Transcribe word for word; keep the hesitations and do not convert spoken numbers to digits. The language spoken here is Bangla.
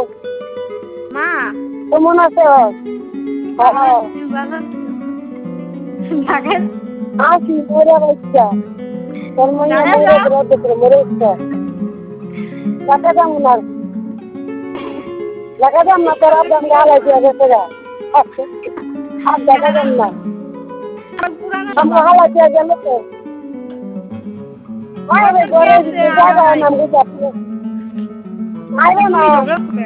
মা কেমন আছে? হ্যাঁ আসি মরে বাচ্চা তোর মনে মরে দেখে মরে ইচ্ছা টাকা দাম না টাকা দাম না তোর দাম গালা দিয়ে গেছে গা আর টাকা দাম না আমরা হালা দিয়ে গেল তো আরে ঘরে জায়গা নাম দিতে আইবে না